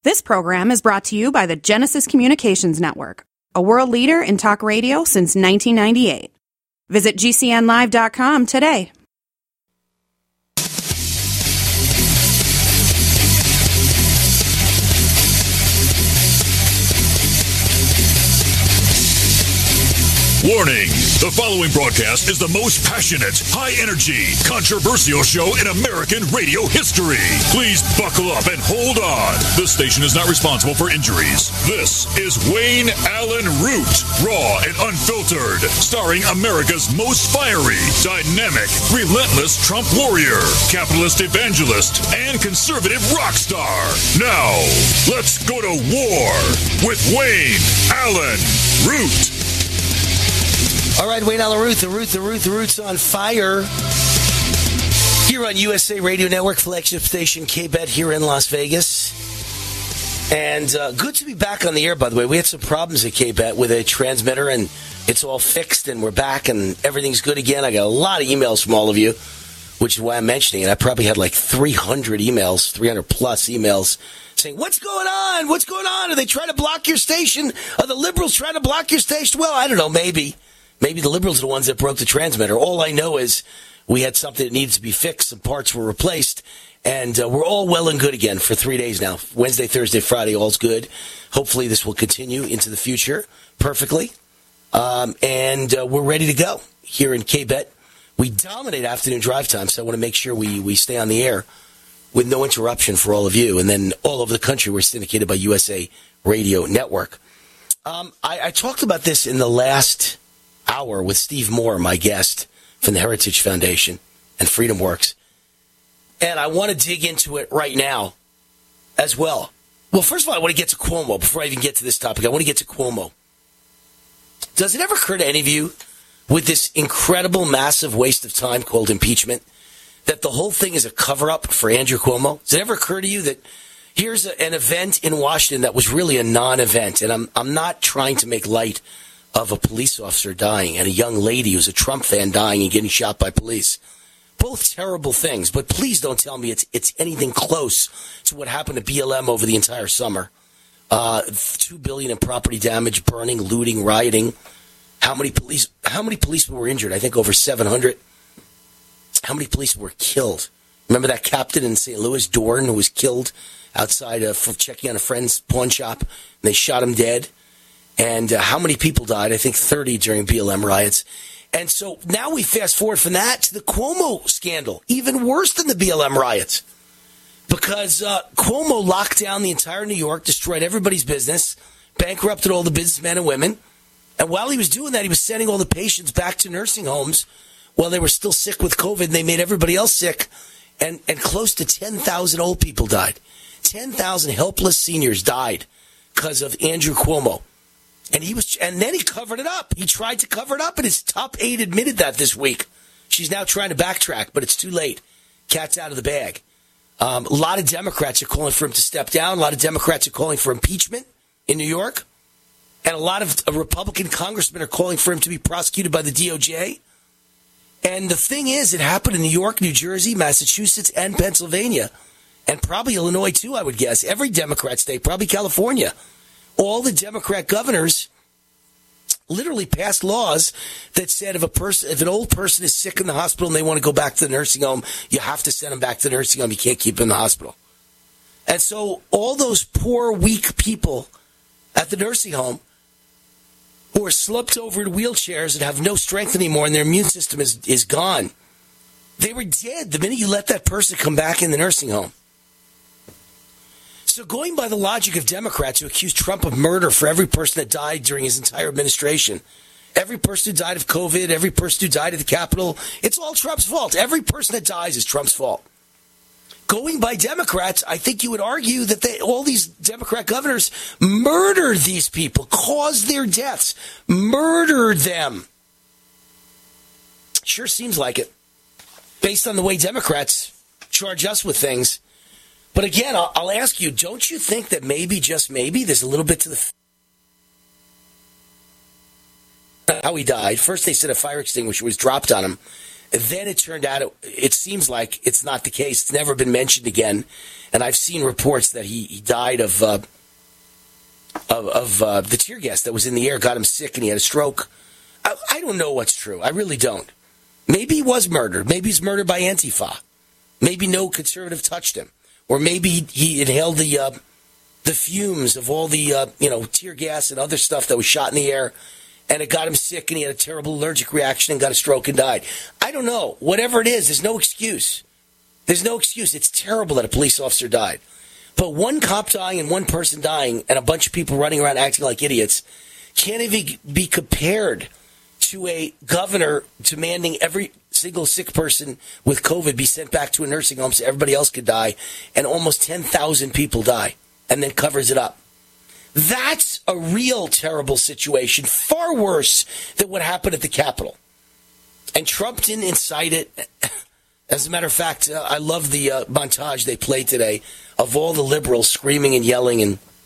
This program is brought to you by the Genesis Communications Network, a world leader in talk radio since 1998. Visit GCNlive.com today. Warning! The following broadcast is the most passionate, high-energy, controversial show in American radio history. Please buckle up and hold on. This station is not responsible for injuries. This is Wayne Allyn Root, raw and unfiltered, starring America's most fiery, dynamic, relentless Trump warrior, capitalist evangelist, and conservative rock star. Now, let's go to war with Wayne Allyn Root. All right, Wayne Allyn Root, the Root's on fire. Here on USA Radio Network, flagship station KBET here in Las Vegas. And good to be back on the air, by the way. We had some problems at KBET with a transmitter, and it's all fixed, and we're back, and everything's good again. I got a lot of emails from all of you, which is why I'm mentioning it. I probably had like 300 emails, 300-plus emails, saying, what's going on? What's going on? Are they trying to block your station? Are the liberals trying to block your station? Well, I don't know, maybe. Maybe the liberals are the ones that broke the transmitter. All I know is we had something that needs to be fixed. Some parts were replaced. And we're all well and good again for 3 days now. Wednesday, Thursday, Friday, all's good. Hopefully this will continue into the future perfectly. And we're ready to go here in KBET. We dominate afternoon drive time, so I want to make sure we stay on the air with no interruption for all of you. And then all over the country, we're syndicated by USA Radio Network. I talked about this in the last hour with Steve Moore, my guest from the Heritage Foundation and Freedom Works. And I want to dig into it right now as well. Well, first of all, I want to get to Cuomo. Before I even get to this topic, I want to get to Cuomo. Does it ever occur to any of you, with this incredible, massive waste of time called impeachment, that the whole thing is a cover-up for Andrew Cuomo? Does it ever occur to you that here's an event in Washington that was really a non-event? And I'm not trying to make light of a police officer dying and a young lady who's a Trump fan dying and getting shot by police. Both terrible things, but please don't tell me it's anything close to what happened to BLM over the entire summer. $2 billion in property damage, burning, looting, rioting. How many policemen were injured? I think over 700. How many police were killed? Remember that captain in St. Louis, Dorn, who was killed outside for checking on a friend's pawn shop, and they shot him dead? And how many people died? I think 30 during BLM riots. And so now we fast forward from that to the Cuomo scandal, even worse than the BLM riots. Because Cuomo locked down the entire New York, destroyed everybody's business, bankrupted all the businessmen and women. And while he was doing that, he was sending all the patients back to nursing homes while they were still sick with COVID, and they made everybody else sick. And close to 10,000 old people died. 10,000 helpless seniors died because of Andrew Cuomo. And then he covered it up. He tried to cover it up, and his top aide admitted that this week. She's now trying to backtrack, but it's too late. Cat's out of the bag. A lot of Democrats are calling for him to step down. A lot of Democrats are calling for impeachment in New York. And a lot of Republican congressmen are calling for him to be prosecuted by the DOJ. And the thing is, it happened in New York, New Jersey, Massachusetts, and Pennsylvania. And probably Illinois, too, I would guess. Every Democrat state, probably California. All the Democrat governors literally passed laws that said if an old person is sick in the hospital and they want to go back to the nursing home, you have to send them back to the nursing home. You can't keep them in the hospital. And so all those poor, weak people at the nursing home who are slumped over in wheelchairs and have no strength anymore and their immune system is gone, they were dead the minute you let that person come back in the nursing home. So going by the logic of Democrats who accuse Trump of murder for every person that died during his entire administration, every person who died of COVID, every person who died at the Capitol, it's all Trump's fault. Every person that dies is Trump's fault. Going by Democrats, I think you would argue that all these Democrat governors murdered these people, caused their deaths, murdered them. Sure seems like it, based on the way Democrats charge us with things. But again, I'll ask you, don't you think that maybe, just maybe, there's a little bit to how he died? First, they said a fire extinguisher was dropped on him. Then it turned out, it seems like it's not the case. It's never been mentioned again. And I've seen reports that he died of the tear gas that was in the air, got him sick, and he had a stroke. I don't know what's true. I really don't. Maybe he was murdered. Maybe he's murdered by Antifa. Maybe no conservative touched him. Or maybe he inhaled the fumes of all the tear gas and other stuff that was shot in the air, and it got him sick, and he had a terrible allergic reaction and got a stroke and died. I don't know. Whatever it is, there's no excuse. There's no excuse. It's terrible that a police officer died. But one cop dying and one person dying and a bunch of people running around acting like idiots can't even be compared to a governor demanding every single sick person with COVID be sent back to a nursing home so everybody else could die, and almost 10,000 people die, and then covers it up. That's a real terrible situation, far worse than what happened at the Capitol. And Trump didn't incite it. As a matter of fact, I love the montage they played today of all the liberals screaming and yelling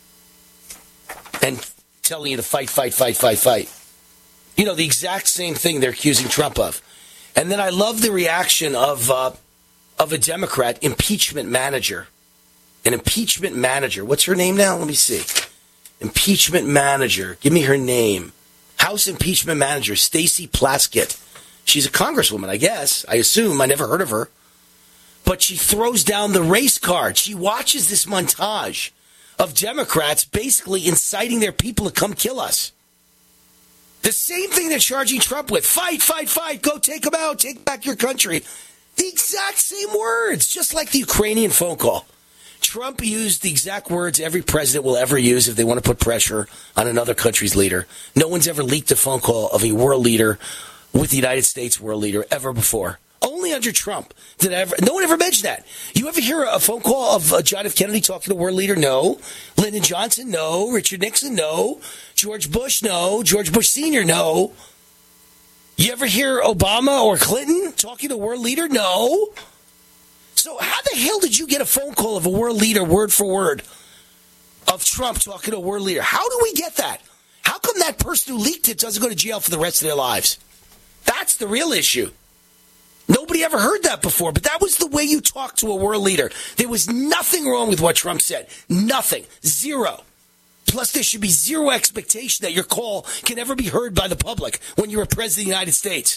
and telling you to fight, fight, fight, fight, fight. You know, the exact same thing they're accusing Trump of. And then I love the reaction of a Democrat impeachment manager. An impeachment manager. What's her name now? Let me see. Impeachment manager. Give me her name. House impeachment manager, Stacey Plaskett. She's a congresswoman, I guess. I assume. I never heard of her. But she throws down the race card. She watches this montage of Democrats basically inciting their people to come kill us. The same thing they're charging Trump with. Fight, fight, fight. Go take them out. Take back your country. The exact same words, just like the Ukrainian phone call. Trump used the exact words every president will ever use if they want to put pressure on another country's leader. No one's ever leaked a phone call of a world leader with the United States world leader ever before. Only under Trump did no one ever mentioned that. You ever hear a phone call of John F. Kennedy talking to a world leader? No. Lyndon Johnson? No. Richard Nixon? No. George Bush? No. George Bush Sr.? No. You ever hear Obama or Clinton talking to a world leader? No. So how the hell did you get a phone call of a world leader, word for word, of Trump talking to a world leader? How do we get that? How come that person who leaked it doesn't go to jail for the rest of their lives? That's the real issue. Nobody ever heard that before, but that was the way you talk to a world leader. There was nothing wrong with what Trump said. Nothing. Zero. Plus, there should be zero expectation that your call can ever be heard by the public when you're a president of the United States.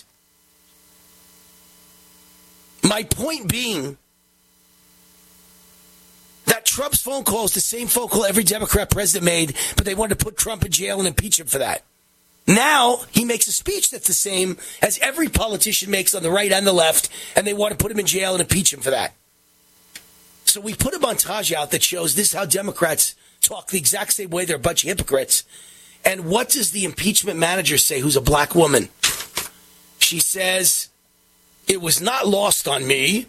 My point being that Trump's phone call is the same phone call every Democrat president made, but they wanted to put Trump in jail and impeach him for that. Now, he makes a speech that's the same as every politician makes on the right and the left, and they want to put him in jail and impeach him for that. So we put a montage out that shows this is how Democrats talk the exact same way. They're a bunch of hypocrites. And what does the impeachment manager say, who's a black woman? She says, it was not lost on me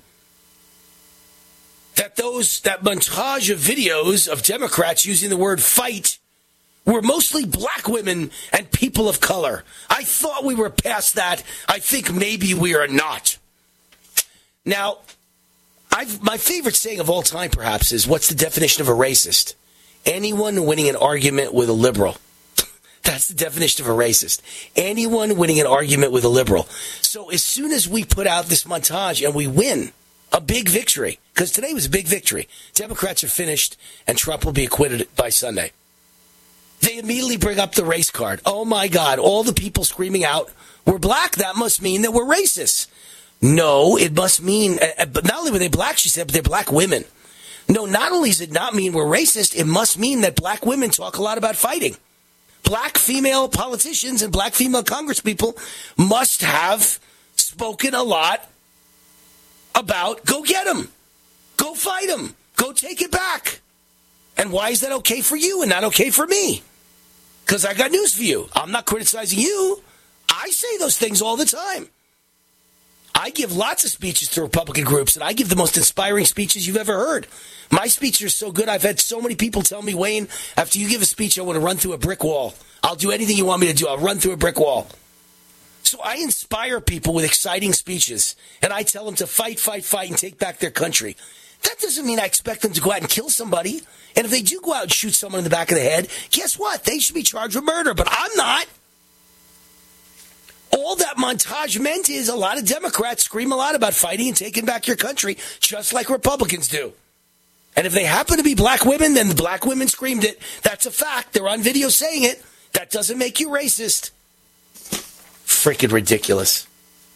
that that montage of videos of Democrats using the word fight were mostly black women and people of color. I thought we were past that. I think maybe we are not. Now, my favorite saying of all time, perhaps, is what's the definition of a racist? Anyone winning an argument with a liberal. That's the definition of a racist. Anyone winning an argument with a liberal. So as soon as we put out this montage and we win a big victory, because today was a big victory, Democrats are finished and Trump will be acquitted by Sunday. They immediately bring up the race card. Oh, my God, all the people screaming out, we're black, that must mean that we're racist. No, it must mean, but not only were they black, she said, but they're black women. No, not only does it not mean we're racist, it must mean that black women talk a lot about fighting. Black female politicians and black female congresspeople must have spoken a lot about go get them, go fight them, go take it back. And why is that okay for you and not okay for me? Because I got news for you. I'm not criticizing you. I say those things all the time. I give lots of speeches to Republican groups, and I give the most inspiring speeches you've ever heard. My speeches are so good, I've had so many people tell me, Wayne, after you give a speech, I want to run through a brick wall. I'll do anything you want me to do. I'll run through a brick wall. So I inspire people with exciting speeches, and I tell them to fight, fight, fight, and take back their country. That doesn't mean I expect them to go out and kill somebody. And if they do go out and shoot someone in the back of the head, guess what? They should be charged with murder, but I'm not. all that montage meant is a lot of Democrats scream a lot about fighting and taking back your country, just like Republicans do. And if they happen to be black women, then the black women screamed it. That's a fact. They're on video saying it. That doesn't make you racist. Freaking ridiculous.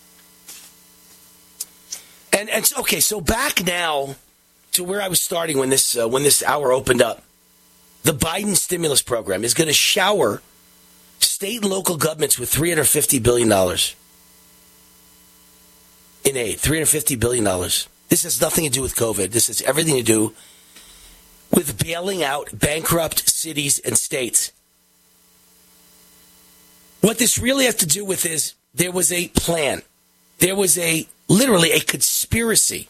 And okay, so back now to where I was starting when this hour opened up. The Biden stimulus program is going to shower state and local governments with $350 billion in aid. $350 billion. This has nothing to do with COVID. This has everything to do with bailing out bankrupt cities and states. What this really has to do with is there was a plan. There was literally a conspiracy.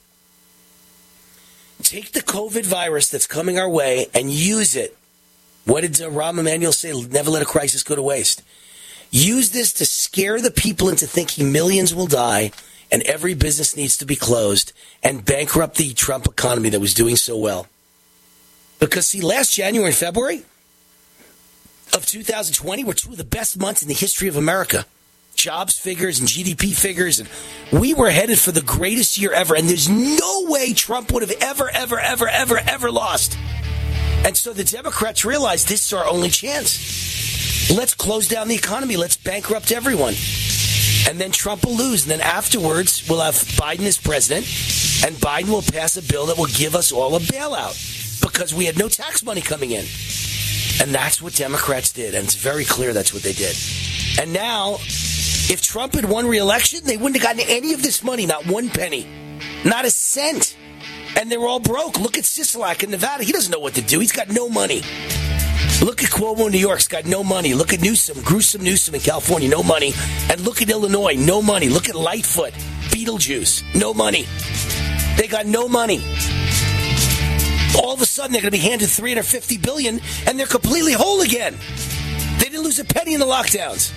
Take the COVID virus that's coming our way and use it. What did Rahm Emanuel say? Never let a crisis go to waste. Use this to scare the people into thinking millions will die and every business needs to be closed and bankrupt the Trump economy that was doing so well. Because, see, last January and February of 2020 were two of the best months in the history of America. Jobs figures and GDP figures, and we were headed for the greatest year ever, and there's no way Trump would have ever lost. And so the Democrats realized this is our only chance. Let's close down the economy. Let's bankrupt everyone. And then Trump will lose. And then afterwards, we'll have Biden as president, and Biden will pass a bill that will give us all a bailout because we had no tax money coming in. And that's what Democrats did. And it's very clear that's what they did. And now, if Trump had won re-election, they wouldn't have gotten any of this money, not one penny, not a cent. And they were all broke. Look at Sisolak in Nevada. He doesn't know what to do. He's got no money. Look at Cuomo in New York. He's got no money. Look at Gruesome Newsom in California. No money. And look at Illinois. No money. Look at Lightfoot. Beetlejuice. No money. They got no money. All of a sudden, they're going to be handed $350 billion, and they're completely whole again. They didn't lose a penny in the lockdowns.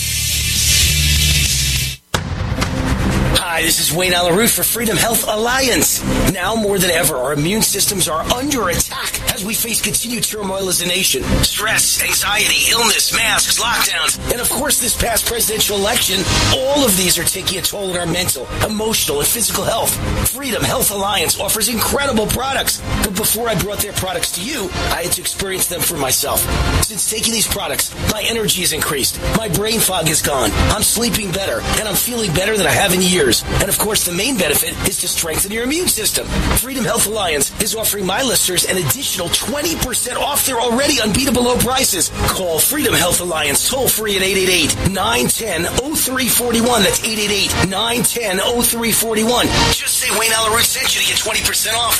Hi, this is Wayne Allyn Root for Freedom Health Alliance. Now more than ever, our immune systems are under attack as we face continued turmoil as a nation. Stress, anxiety, illness, masks, lockdowns, and of course this past presidential election. All of these are taking a toll on our mental, emotional, and physical health. Freedom Health Alliance offers incredible products. But before I brought their products to you, I had to experience them for myself. Since taking these products, my energy has increased, my brain fog is gone, I'm sleeping better, and I'm feeling better than I have in years. And of course, the main benefit is to strengthen your immune system. Freedom Health Alliance is offering my listeners an additional 20% off their already unbeatable low prices. Call Freedom Health Alliance toll free at 888-910-0341. That's 888-910-0341. Just say Wayne Allyn Root sent you to get 20% off.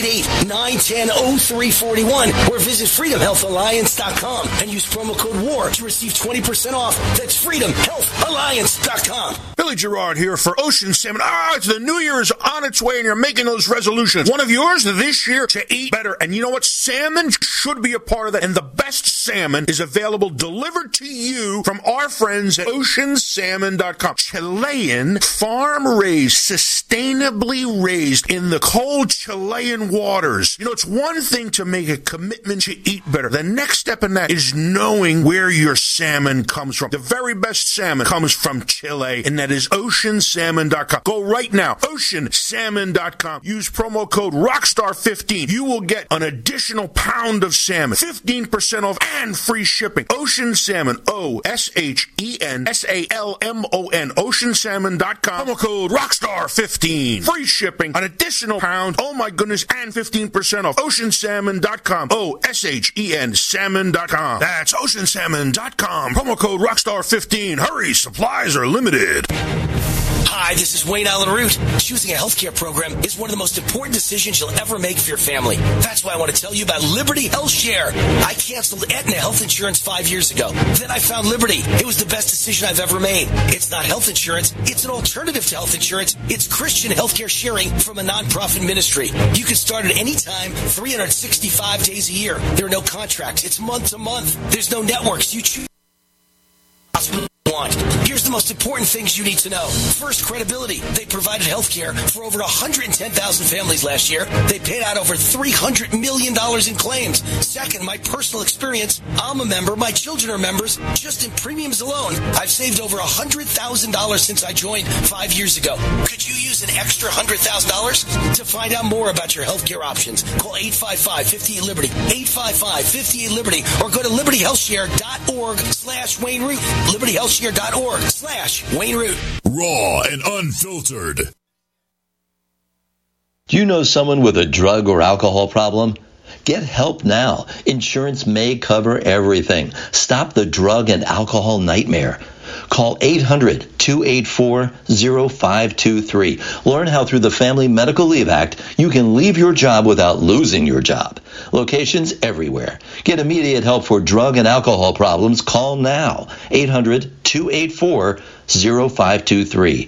888-910-0341 or visit freedomhealthalliance.com and use promo code WAR to receive 20% off. That's freedomhealthalliance.com. Billy Gerard here for Ocean Salmon. It's the New Year is on its way and you're making those resolutions. One of yours this year to eat better. And you know what? Salmon should be a part of that. And the best salmon is available delivered to you from our friends at oceansalmon.com. Chilean, farm-raised, sustainably raised in the cold Chilean waters. You know, it's one thing to make a commitment to eat better. The next step in that is knowing where your salmon comes from. The very best salmon comes from Chile, and that is oceansalmon.com. Go right now, oceansalmon.com. Use promo code ROCKSTAR15. You will get an additional pound of salmon, 15% off, and free shipping. Ocean Salmon, OSHENSALMON, oceansalmon.com. Promo code ROCKSTAR15. Free shipping, an additional pound, oh my goodness, and 15% off. Oceansalmon.com, OSHEN salmon.com. That's oceansalmon.com. Promo code ROCKSTAR15. Hurry, supplies are limited. Hi, this is Wayne Allyn Root. Choosing a healthcare program is one of the most important decisions you'll ever make for your family. That's why I want to tell you about Liberty Health Share. I canceled Aetna health insurance 5 years ago. Then I found Liberty. It was the best decision I've ever made. It's not health insurance. It's an alternative to health insurance. It's Christian healthcare sharing from a nonprofit ministry. You can start at any time, 365 days a year. There are no contracts. It's month to month. There's no networks. You choose hospital you want. Here's the the most important things you need to know. First, credibility. They provided health care for over 110,000 families last year. They paid out over $300 million in claims. Second, my personal experience. I'm a member. My children are members. Just in premiums alone, I've saved over $100,000 since I joined 5 years ago. Could you use an extra $100,000? To find out more about your health care options, call 855-58-LIBERTY, 855-58-LIBERTY, or go to libertyhealthshare.org/Wayne Root, libertyhealthshare.org/Wayne Root. Raw and unfiltered. Do you know someone with a drug or alcohol problem? Get help now. Insurance may cover everything. Stop the drug and alcohol nightmare. Call 800-284-0523. Learn how through the Family Medical Leave Act, you can leave your job without losing your job. Locations everywhere. Get immediate help for drug and alcohol problems. Call now. 800-284-0523.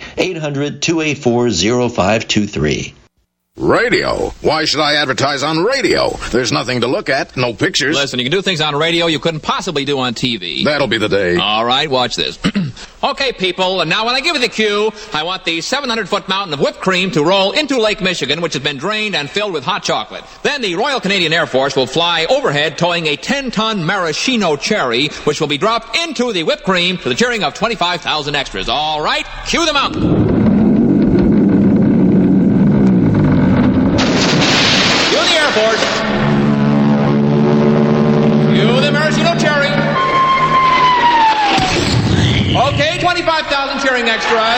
800-284-0523. Radio? Why should I advertise on radio? There's nothing to look at, no pictures. Listen, you can do things on radio you couldn't possibly do on TV. That'll be the day. All right, watch this. Okay, people, and now when I give you the cue, I want the 700-foot mountain of whipped cream to roll into Lake Michigan, which has been drained and filled with hot chocolate. Then the Royal Canadian Air Force will fly overhead towing a 10-ton maraschino cherry, which will be dropped into the whipped cream to the cheering of 25,000 extras. All right, cue the mountain. Airport. You the maraschino cherry. Okay, 25,000 cheering extras.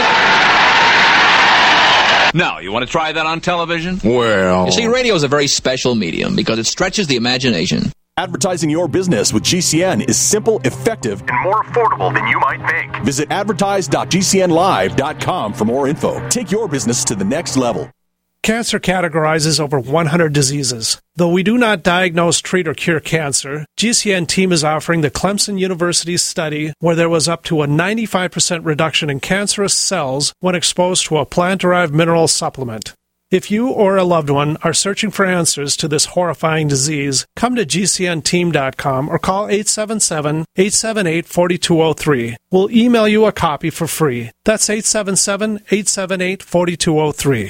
Now, you want to try that on television? Well... You see, radio is a very special medium because it stretches the imagination. Advertising your business with GCN is simple, effective, and more affordable than you might think. Visit advertise.gcnlive.com for more info. Take your business to the next level. Cancer categorizes over 100 diseases. Though we do not diagnose, treat, or cure cancer, GCN team is offering the Clemson University study where there was up to a 95% reduction in cancerous cells when exposed to a plant-derived mineral supplement. If you or a loved one are searching for answers to this horrifying disease, come to GCNteam.com or call 877-878-4203. We'll email you a copy for free. That's 877-878-4203.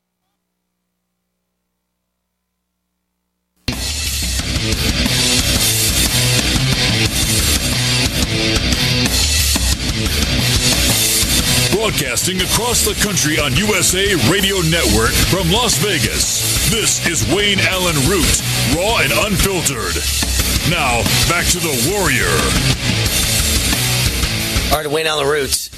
Broadcasting across the country on USA Radio Network from Las Vegas, this is Wayne Allen Root, raw and unfiltered. Now, back to the Warrior. All right, Wayne Allen Root.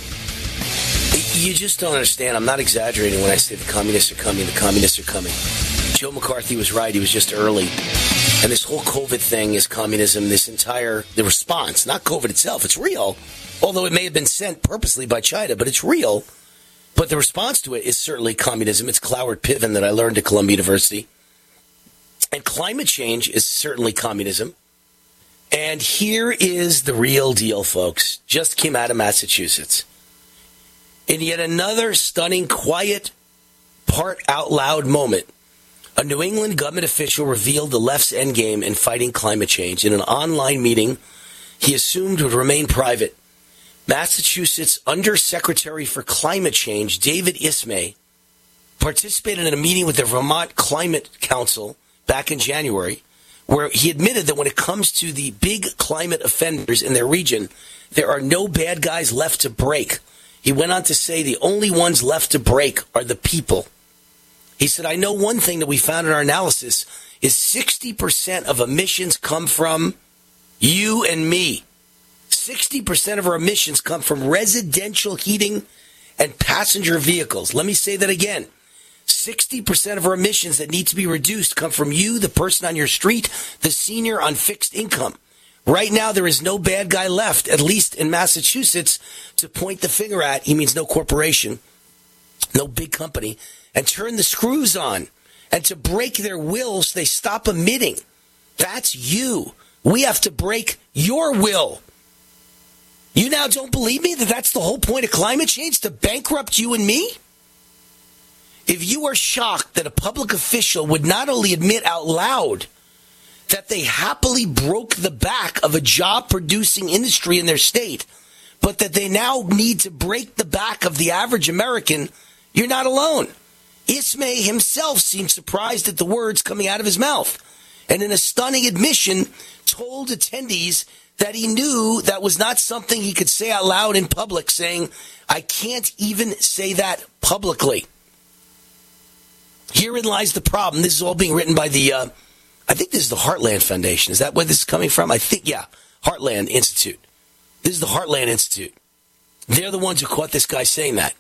You just don't understand. I'm not exaggerating when I say the communists are coming. The communists are coming. Joe McCarthy was right. He was just early. And this whole COVID thing is communism. The response, not COVID itself, it's real. Although it may have been sent purposely by China, but it's real. But the response to it is certainly communism. It's Cloward Piven that I learned at Columbia University. And climate change is certainly communism. And here is the real deal, folks. Just came out of Massachusetts. In yet another stunning, quiet, part out loud moment, a New England government official revealed the left's endgame in fighting climate change. In an online meeting he assumed would remain private, Massachusetts Undersecretary for Climate Change, David Ismay, participated in a meeting with the Vermont Climate Council back in January, where he admitted that when it comes to the big climate offenders in their region, there are no bad guys left to break. He went on to say the only ones left to break are the people. He said, I know one thing that we found in our analysis is 60% of emissions come from you and me. 60% of our emissions come from residential heating and passenger vehicles. Let me say that again. 60% of our emissions that need to be reduced come from you, the person on your street, the senior on fixed income. Right now, there is no bad guy left, at least in Massachusetts, to point the finger at. He means no corporation, no big company, and turn the screws on and to break their will so they stop emitting. That's you. We have to break your will. You now don't believe me that that's the whole point of climate change, to bankrupt you and me? If you are shocked that a public official would not only admit out loud that they happily broke the back of a job-producing industry in their state but that they now need to break the back of the average American, you're not alone. Ismay himself seemed surprised at the words coming out of his mouth, and in a stunning admission told attendees that he knew that was not something he could say out loud in public, saying, I can't even say that publicly. Herein lies the problem. This is all being written by the, I think this is the Heartland Foundation. Is that where this is coming from? I think, yeah, Heartland Institute. This is the Heartland Institute. They're the ones who caught this guy saying that.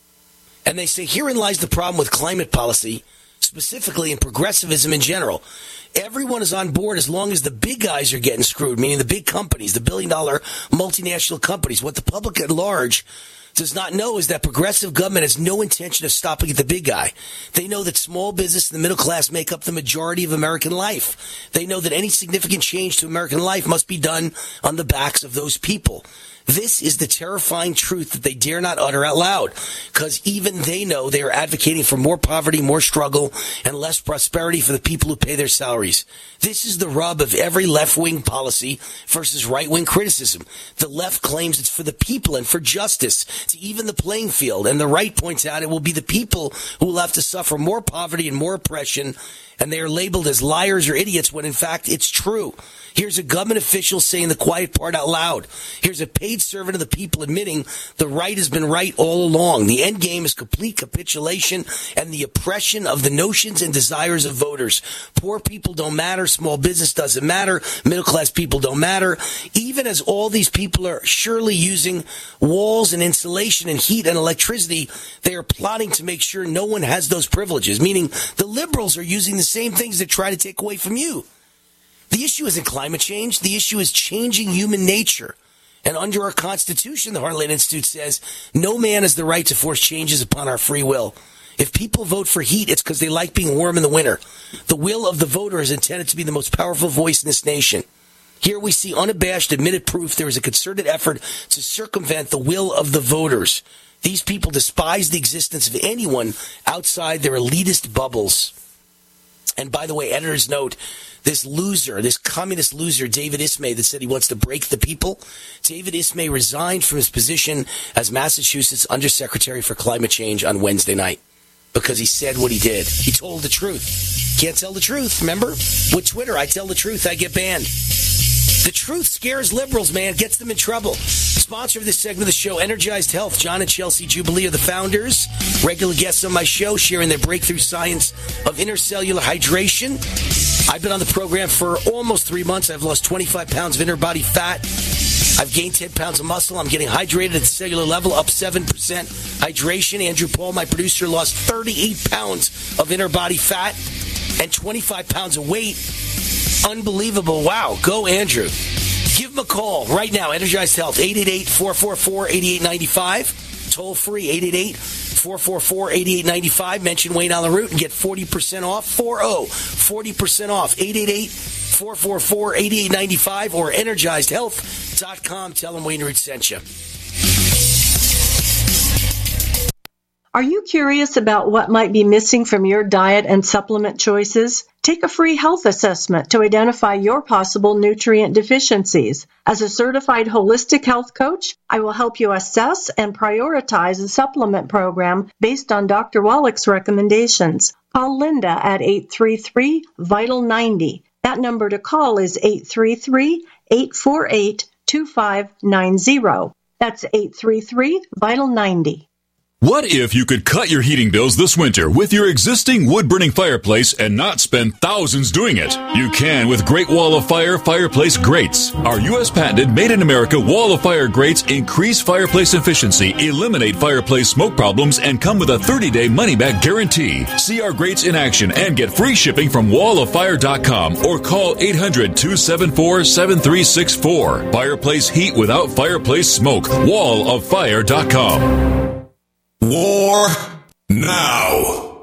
And they say, herein lies the problem with climate policy, specifically in progressivism in general. Everyone is on board as long as the big guys are getting screwed, meaning the big companies, the billion-dollar multinational companies. What the public at large does not know is that progressive government has no intention of stopping at the big guy. They know that small business and the middle class make up the majority of American life. They know that any significant change to American life must be done on the backs of those people. This is the terrifying truth that they dare not utter out loud, because even they know they are advocating for more poverty, more struggle, and less prosperity for the people who pay their salaries. This is the rub of every left-wing policy versus right-wing criticism. The left claims it's for the people and for justice, to even the playing field, and the right points out it will be the people who will have to suffer more poverty and more oppression, and they are labeled as liars or idiots when in fact it's true. Here's a government official saying the quiet part out loud. Here's a paid servant of the people admitting the right has been right all along. The end game is complete capitulation and the oppression of the notions and desires of voters. Poor people don't matter. Small business doesn't matter. Middle class people don't matter. Even as all these people are surely using walls and insulation and heat and electricity, they are plotting to make sure no one has those privileges, meaning the liberals are using the same things to try to take away from you. The issue isn't climate change. The issue is changing human nature. And under our Constitution, the Heartland Institute says, no man has the right to force changes upon our free will. If people vote for heat, it's because they like being warm in the winter. The will of the voter is intended to be the most powerful voice in this nation. Here we see unabashed, admitted proof there is a concerted effort to circumvent the will of the voters. These people despise the existence of anyone outside their elitist bubbles. And by the way, editor's note, this loser, this communist loser, David Ismay, that said he wants to break the people, David Ismay resigned from his position as Massachusetts Undersecretary for Climate Change on Wednesday night because he said what he did. He told the truth. Can't tell the truth, remember? With Twitter, I tell the truth, I get banned. The truth scares liberals, man. Gets them in trouble. Sponsor of this segment of the show, Energized Health. John and Chelsea Jubilee are the founders. Regular guests on my show sharing their breakthrough science of intercellular hydration. I've been on the program for almost 3 months. I've lost 25 pounds of inner body fat. I've gained 10 pounds of muscle. I'm getting hydrated at the cellular level, up 7% hydration. Andrew Paul, my producer, lost 38 pounds of inner body fat and 25 pounds of weight. Unbelievable. Wow. Go, Andrew. Give him a call right now. Energized Health, 888-444-8895. Toll free, 888-444-8895. Mention Wayne on the Route and get 40% off. 40% off. 888-444-8895 or energizedhealth.com. Tell them Wayne Root sent you. Are you curious about what might be missing from your diet and supplement choices? Take a free health assessment to identify your possible nutrient deficiencies. As a certified holistic health coach, I will help you assess and prioritize a supplement program based on Dr. Wallach's recommendations. Call Linda at 833-VITAL-90. That number to call is 833-848-2590. That's 833-VITAL-90. What if you could cut your heating bills this winter with your existing wood-burning fireplace and not spend thousands doing it? You can with Great Wall of Fire fireplace grates. Our U.S. patented made-in-America Wall of Fire grates increase fireplace efficiency, eliminate fireplace smoke problems, and come with a 30-day money-back guarantee. See our grates in action and get free shipping from walloffire.com or call 800-274-7364. Fireplace heat without fireplace smoke. walloffire.com. War now.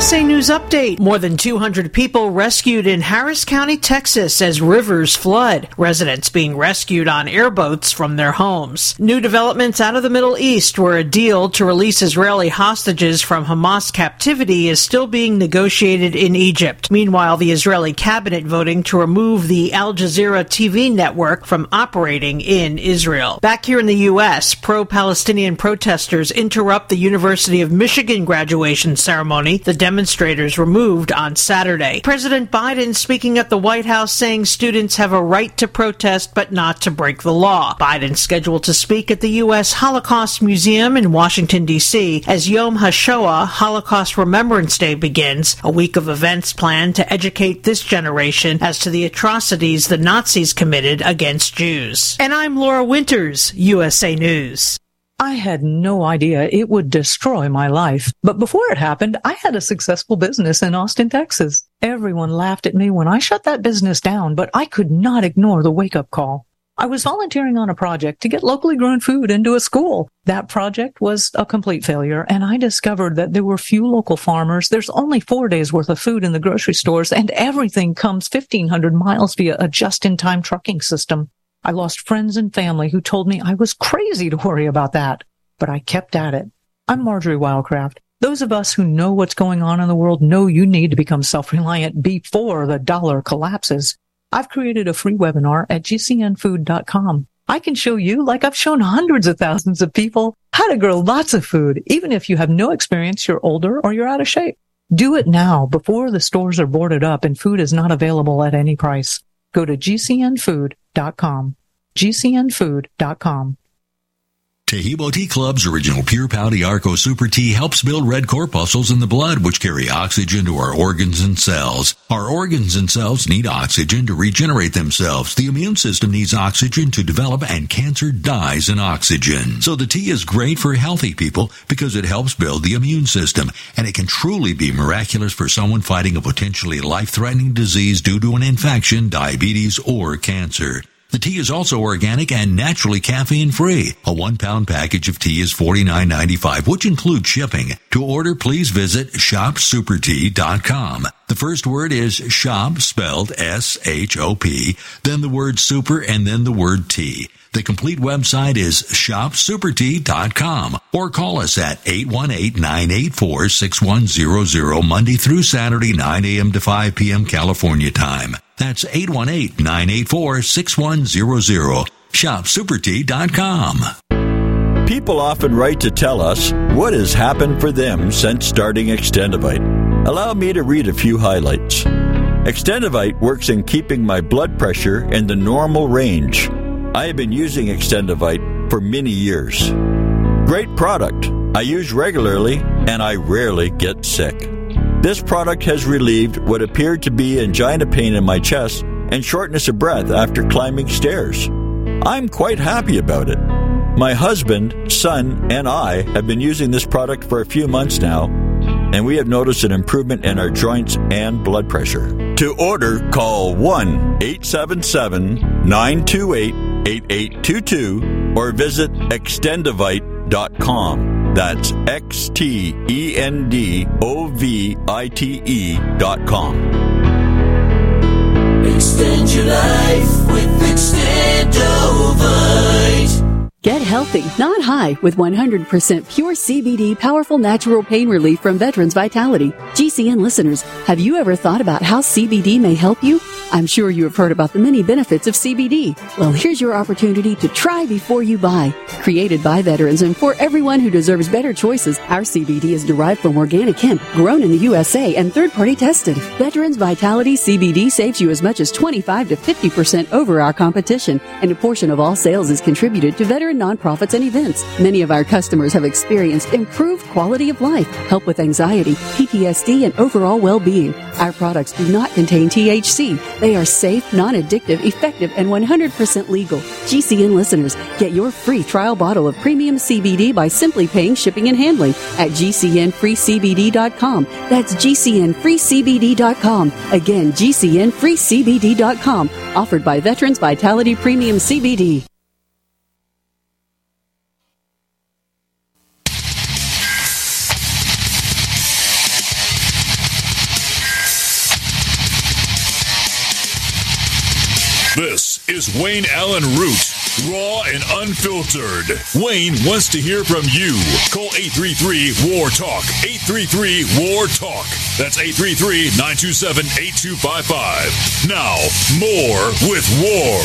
USA News Update. More than 200 people rescued in Harris County, Texas as rivers flood. Residents being rescued on airboats from their homes. New developments out of the Middle East, where a deal to release Israeli hostages from Hamas captivity is still being negotiated in Egypt. Meanwhile, the Israeli cabinet voting to remove the Al Jazeera TV network from operating in Israel. Back here in the U.S., pro-Palestinian protesters interrupt the University of Michigan graduation ceremony. The demonstrators were moved on Saturday. President Biden speaking at the White House saying students have a right to protest but not to break the law. Biden scheduled to speak at the U.S. Holocaust Museum in Washington, D.C. as Yom HaShoah, Holocaust Remembrance Day, begins, a week of events planned to educate this generation as to the atrocities the Nazis committed against Jews. And I'm Laura Winters, USA News. I had no idea it would destroy my life. But before it happened, I had a successful business in Austin, Texas. Everyone laughed at me when I shut that business down, but I could not ignore the wake-up call. I was volunteering on a project to get locally grown food into a school. That project was a complete failure, and I discovered that there were few local farmers. There's only 4 days worth of food in the grocery stores, and everything comes 1,500 miles via a just-in-time trucking system. I lost friends and family who told me I was crazy to worry about that, but I kept at it. I'm Marjorie Wildcraft. Those of us who know what's going on in the world know you need to become self-reliant before the dollar collapses. I've created a free webinar at gcnfood.com. I can show you, like I've shown hundreds of thousands of people, how to grow lots of food, even if you have no experience, you're older, or you're out of shape. Do it now before the stores are boarded up and food is not available at any price. Go to gcnfood.com. gcnfood.com. Tahibo Tea Club's original Pure Pouty Arco Super Tea helps build red corpuscles in the blood, which carry oxygen to our organs and cells. Our organs and cells need oxygen to regenerate themselves. The immune system needs oxygen to develop, and cancer dies in oxygen. So the tea is great for healthy people because it helps build the immune system, and it can truly be miraculous for someone fighting a potentially life-threatening disease due to an infection, diabetes, or cancer. The tea is also organic and naturally caffeine-free. A 1-pound package of tea is $49.95, which includes shipping. To order, please visit shopsupertea.com. The first word is shop, spelled S-H-O-P, then the word super, and then the word tea. The complete website is shopsupertea.com, or call us at 818-984-6100 Monday through Saturday, 9 a.m. to 5 p.m. California time. That's 818-984-6100. shopsupertea.com. People often write to tell us what has happened for them since starting Extendivite. Allow me to read a few highlights. Extendivite works in keeping my blood pressure in the normal range. I have been using Extendivite for many years. Great product. I use regularly, and I rarely get sick. This product has relieved what appeared to be angina pain in my chest and shortness of breath after climbing stairs. I'm quite happy about it. My husband, son, and I have been using this product for a few months now, and we have noticed an improvement in our joints and blood pressure. To order, call 1-877-928-8822 or visit Extendivite.com. That's Extendovite.com. Extend your life with Extendovite. Get healthy, not high, with 100% pure CBD powerful natural pain relief from Veterans Vitality. GCN listeners, have you ever thought about how CBD may help you? I'm sure you have heard about the many benefits of CBD. Well, here's your opportunity to try before you buy. Created by veterans and for everyone who deserves better choices, our CBD is derived from organic hemp, grown in the USA and third-party tested. Veterans Vitality CBD saves you as much as 25 to 50% over our competition, and a portion of all sales is contributed to veteran nonprofits and events. Many of our customers have experienced improved quality of life, help with anxiety, PTSD, and overall well-being. Our products do not contain THC. They are safe, non-addictive, effective, and 100% legal. GCN listeners, get your free trial bottle of premium CBD by simply paying shipping and handling at GCNFreeCBD.com. That's GCNFreeCBD.com. Again, GCNFreeCBD.com. Offered by Veterans Vitality Premium CBD. This is Wayne Allen Root, raw and unfiltered. Wayne wants to hear from you. Call 833-WAR-TALK. 833-WAR-TALK. That's 833-927-8255. Now, more with War.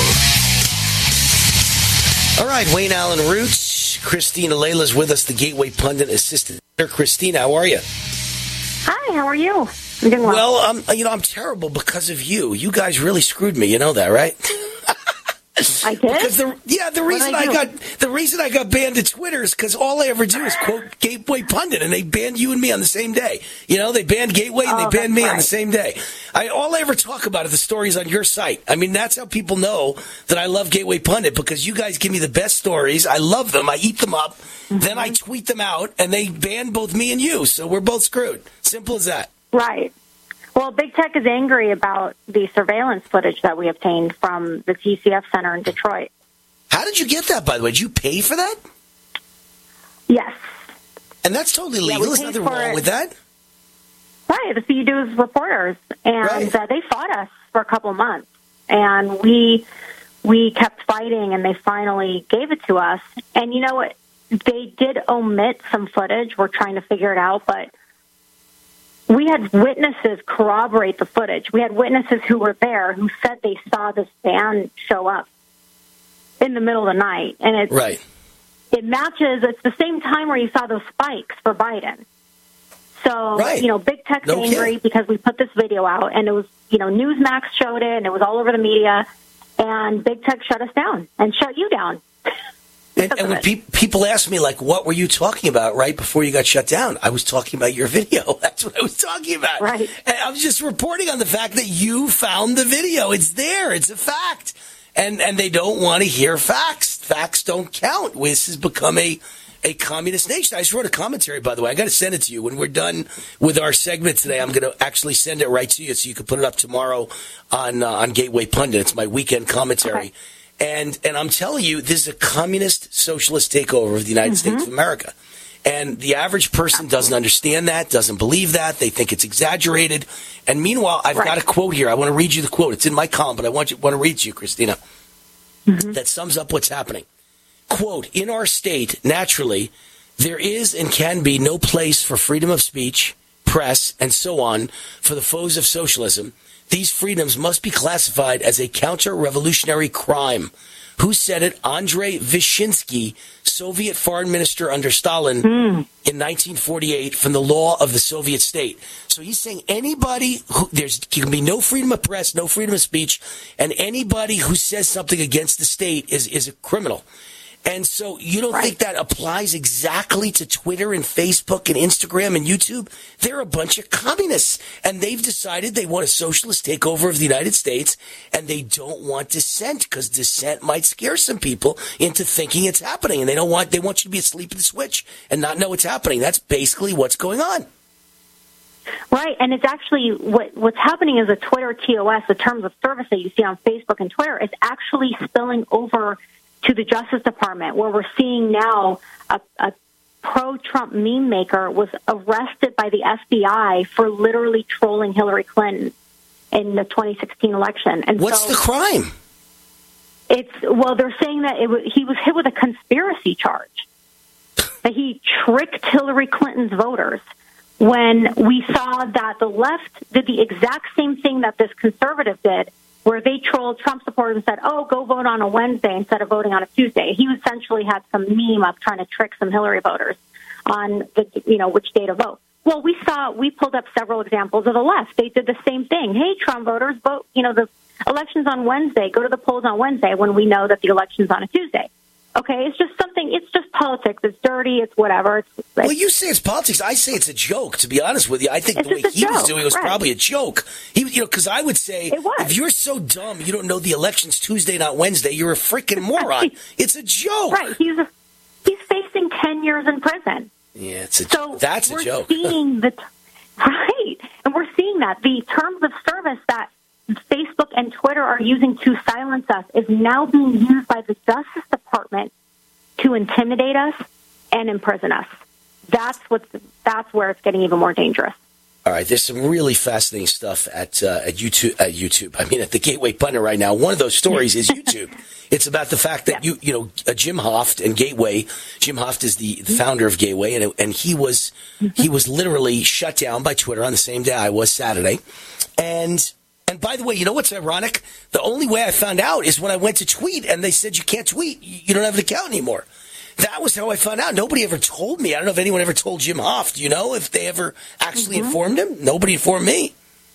All right, Wayne Allen Roots. Christina Layla's with us, the Gateway Pundit Assistant. Christina, how are you? Hi, how are you? I'm doing well. Well, I'm terrible because of you. You guys really screwed me. You know that, right? I did? Because the reason I got banned to Twitter is because all I ever do is quote Gateway Pundit, and they banned you and me on the same day. You know, they banned Gateway and they banned me on the same day. All I ever talk about are the stories on your site. I mean, that's how people know that I love Gateway Pundit, because you guys give me the best stories. I love them. I eat them up. Mm-hmm. Then I tweet them out, and they ban both me and you. So we're both screwed. Simple as that. Right. Well, Big Tech is angry about the surveillance footage that we obtained from the TCF Center in Detroit. How did you get that, by the way? Did you pay for that? Yes. And that's totally legal. There's nothing wrong with that. Right. The CEDU's reporters. And they fought us for a couple of months. And we kept fighting, and they finally gave it to us. And you know what? They did omit some footage. We're trying to figure it out, but we had witnesses corroborate the footage. We had witnesses who were there who said they saw this van show up in the middle of the night. And it matches, it's the same time where you saw those spikes for Biden. So, Big Tech's angry because we put this video out, and it was, Newsmax showed it, and it was all over the media, and Big Tech shut us down and shut you down. And when people ask me, like, what were you talking about right before you got shut down? I was talking about your video. That's what I was talking about. Right. And I was just reporting on the fact that you found the video. It's there. It's a fact. And they don't want to hear facts. Facts don't count. This has become a communist nation. I just wrote a commentary, by the way. I got to send it to you. When we're done with our segment today, I'm going to actually send it right to you so you can put it up tomorrow on Gateway Pundit. It's my weekend commentary. Okay. And I'm telling you, this is a communist socialist takeover of the United States of America. And the average person doesn't understand that, doesn't believe that. They think it's exaggerated. And meanwhile, I've got a quote here. I want to read you the quote. It's in my column, but I want to read it to you, Christina. That sums up what's happening. Quote, in our state, naturally, there is and can be no place for freedom of speech, press, and so on for the foes of socialism. These freedoms must be classified as a counter-revolutionary crime. Who said it? Andrei Vyshinsky, Soviet foreign minister under Stalin in 1948 from the law of the Soviet state. So he's saying anybody there can be no freedom of press, no freedom of speech, and anybody who says something against the state is a criminal. And so you don't think that applies exactly to Twitter and Facebook and Instagram and YouTube? They're a bunch of communists, and they've decided they want a socialist takeover of the United States, and they don't want dissent because dissent might scare some people into thinking it's happening, and they want you to be asleep at the switch and not know what's happening. That's basically what's going on. Right, and it's actually what's happening is a Twitter TOS, the terms of service that you see on Facebook and Twitter, is actually spilling over to the Justice Department, where we're seeing now a pro-Trump meme maker was arrested by the FBI for literally trolling Hillary Clinton in the 2016 election. And what's the crime? They're saying that he was hit with a conspiracy charge, that he tricked Hillary Clinton's voters. When we saw that the left did the exact same thing that this conservative did, where they trolled Trump supporters and said, oh, go vote on a Wednesday instead of voting on a Tuesday. He essentially had some meme up trying to trick some Hillary voters on which day to vote. Well, we pulled up several examples of the left. They did the same thing. Hey, Trump voters, vote, the election's on Wednesday. Go to the polls on Wednesday when we know that the election's on a Tuesday. Okay, it's just politics. It's dirty. It's whatever. Well, you say it's politics. I say it's a joke, to be honest with you. I think the way he was doing it was probably a joke. Because I would say, if you're so dumb you don't know the election's Tuesday, not Wednesday, you're a freaking moron. It's a joke. Right. He's facing 10 years in prison. Yeah, that's a joke. Right. And we're seeing that. The terms of service that Facebook and Twitter are using to silence us is now being used by the Justice Department to intimidate us and imprison us. That's where it's getting even more dangerous. All right, there's some really fascinating stuff at YouTube. I mean, at the Gateway Pundit right now. One of those stories is YouTube. It's about the fact that Jim Hoft and Gateway. Jim Hoft is the founder of Gateway, and he was literally shut down by Twitter on the same day I was, Saturday. And by the way, you know what's ironic? The only way I found out is when I went to tweet, and they said you can't tweet. You don't have an account anymore. That was how I found out. Nobody ever told me. I don't know if anyone ever told Jim Hoft. Do you know if they ever actually informed him? Nobody informed me.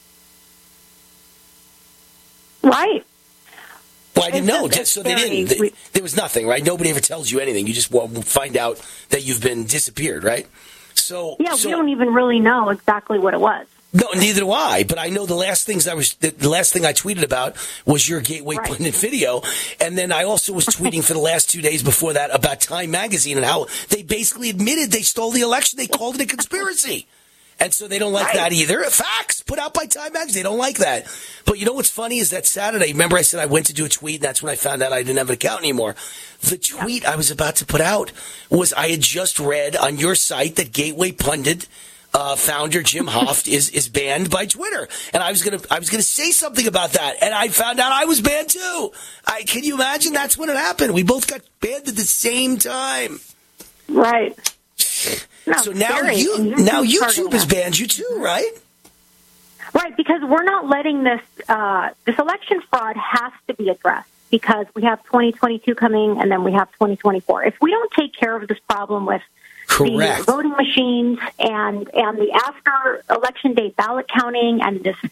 Right. Well, I didn't know. So they didn't. There was nothing, right? Nobody ever tells you anything. You just find out that you've been disappeared, right? So we don't even really know exactly what it was. No, neither do I. But I know the last thing I tweeted about was your Gateway Pundit video, and then I also was tweeting for the last 2 days before that about Time Magazine and how they basically admitted they stole the election. They called it a conspiracy, and so they don't like that either. Facts put out by Time Magazine. They don't like that. But you know what's funny is that Saturday. Remember, I said I went to do a tweet, and that's when I found out I didn't have an account anymore. The tweet I was about to put out was I had just read on your site that Gateway Pundit founder Jim Hoft is banned by Twitter, and I was gonna say something about that, and I found out I was banned too. Can you imagine? That's when it happened. We both got banned at the same time. Right. No, so now YouTube has banned you too, right? Right, because we're not letting this election fraud has to be addressed because we have 2022 coming, and then we have 2024. If we don't take care of this problem with the voting machines and the after election day ballot counting and this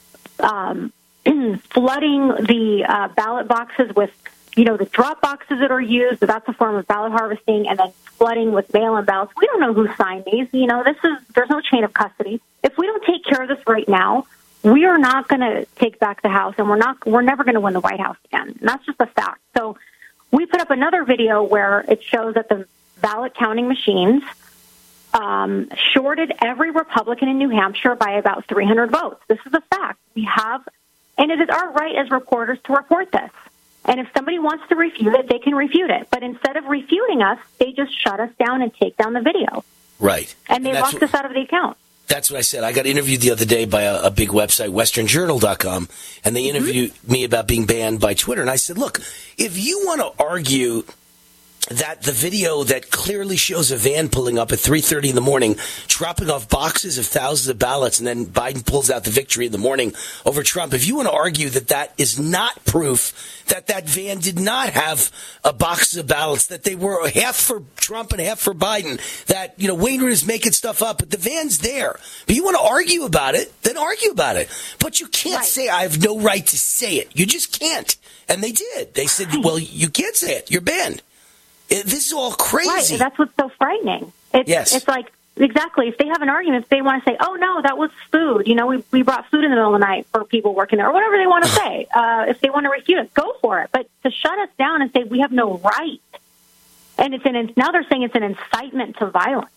flooding the ballot boxes with the drop boxes that are used, that's a form of ballot harvesting, and then flooding with mail-in ballots. We don't know who signed these. There's no chain of custody. If we don't take care of this right now, we are not going to take back the House, and we're never going to win the White House again. And that's just a fact. So we put up another video where it shows that the ballot counting machines shorted every Republican in New Hampshire by about 300 votes. This is a fact. And it is our right as reporters to report this. And if somebody wants to refute it, they can refute it. But instead of refuting us, they just shut us down and take down the video. Right. And they locked us out of the account. That's what I said. I got interviewed the other day by a big website, westernjournal.com, and they interviewed me about being banned by Twitter. And I said, look, if you want to argue that the video that clearly shows a van pulling up at 3:30 in the morning, dropping off boxes of thousands of ballots, and then Biden pulls out the victory in the morning over Trump, if you want to argue that that is not proof that that van did not have a box of ballots, that they were half for Trump and half for Biden, that, Wainwright is making stuff up, but the van's there. But you want to argue about it, then argue about it. But you can't say, I have no right to say it. You just can't. And they did. They said, well, you can't say it. You're banned. This is all crazy. Right, that's what's so frightening. It's like, exactly, if they have an argument, if they want to say, oh, no, that was food. We brought food in the middle of the night for people working there, or whatever they want to say. If they want to refute it, go for it. But to shut us down and say we have no right, and now they're saying it's an incitement to violence.